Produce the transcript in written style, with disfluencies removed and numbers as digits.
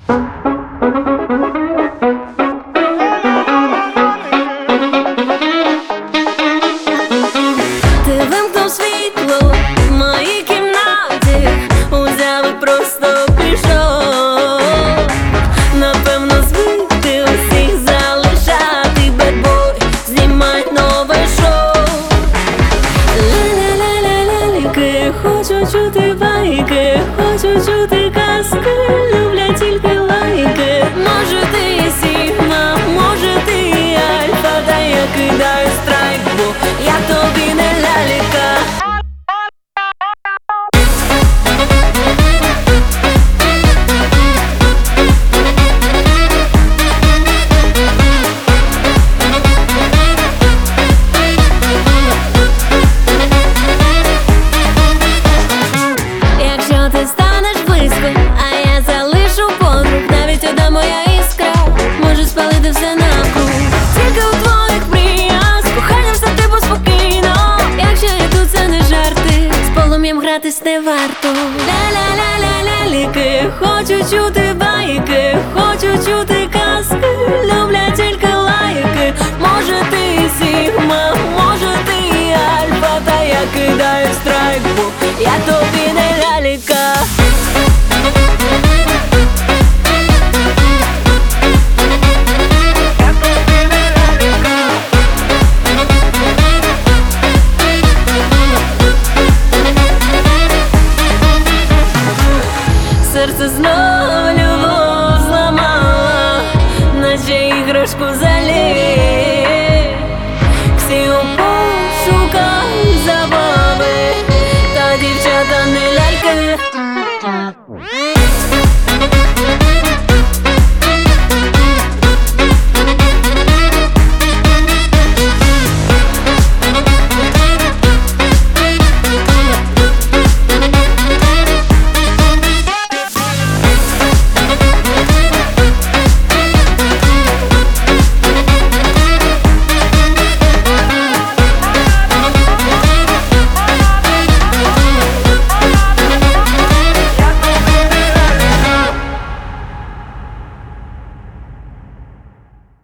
Ти вимкнув світло в моїй кімнаті, узяв і просто пішов. Напевно, звик ти усіх залишати, бедбой, знімай нове шоу. Ля-ля-ля-ля-ляльки, хочу чути байки, хочу чути казки, люблять тільки лайки. Може ти Сігма, може ти Альфа, та я кидаю страйк, бо я тобі не лялька. Якщо ти станеш близько, а я залишу подруг, навіть одна моя іскра може спалити все навкруг. Тільки у твоїх мріях з коханням все типу спокійно. Якщо я тут, це не жарти, з полум'ям гратись не варто. Ля-ля-ля-ля-ляльки, хочу чути байки, хочу чути казки, люблять тільки лайки. Може ти Сігма, може ти Альфа, та я кидаю страйк, бо я тобі не лялька. Серце знов любов зламала, наче іграшку